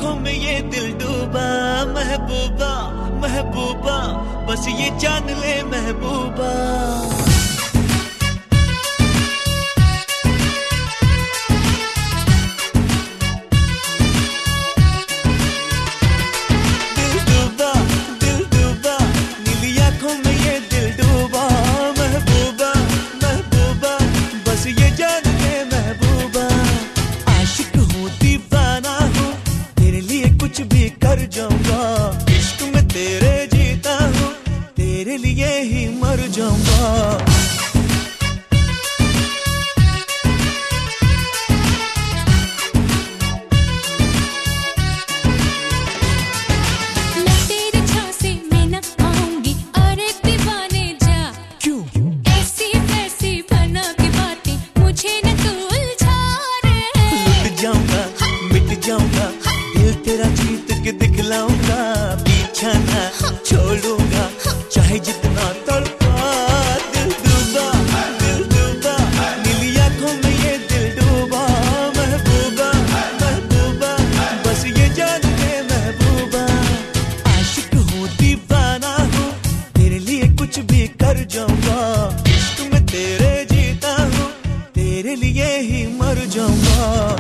आंखों में ये दिल डूबा, महबूबा महबूबा बस ये जान ले महबूबा। दिल डूबा नीली आंखों में ये दिल डूबा, महबूबा महबूबा बस ये जान ले महबूबा। आशिक हूँ दीवाना हूँ, तेरे लिए कुछ भी कर जाऊंगा। इश्क में तेरे जीता हूँ, तेरे लिए ही मर जाऊंगा। दिल तेरा जीत के दिखलाऊंगा, पीछा ना छोड़ूंगा चाहे जितना तड़पा। दिल डूबा नीली आंखों में ये दिल डूबा, महबूबा महबूबा बस ये जान ले महबूबा। आशिक हूँ दीवाना हूँ, तेरे लिए कुछ भी कर जाऊंगा। इश्क में तेरे जीता हूँ, तेरे लिए ही मर जाऊंगा।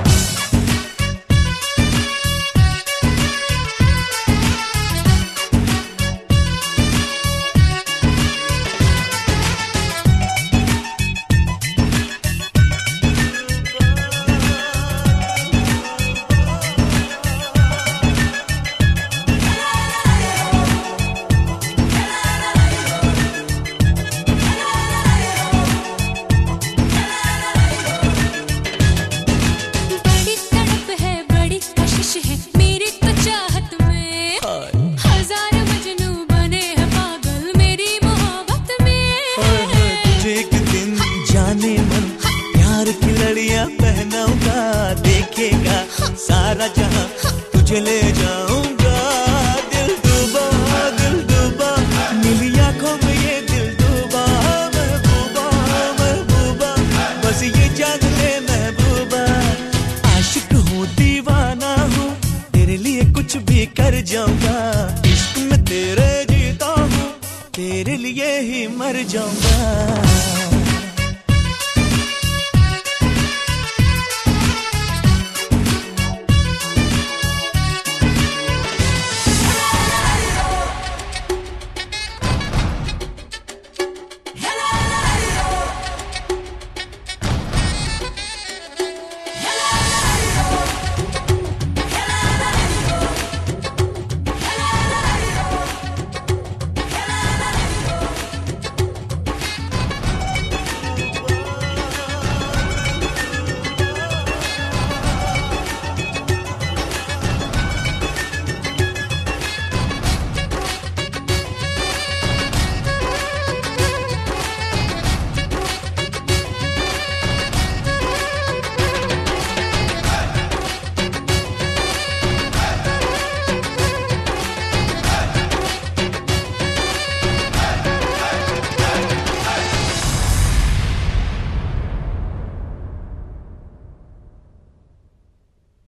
पहनाऊंगा देखेगा सारा जहां, तुझे ले जाऊंगा। दिल डूबा नीली आंखों में ये दिल डूबा, महबूबा महबूबा बस ये जान ले महबूबा। आशिक हूँ दीवाना हूँ, तेरे लिए कुछ भी कर जाऊंगा। इश्क में तेरे जीता हूँ, तेरे लिए ही मर जाऊंगा।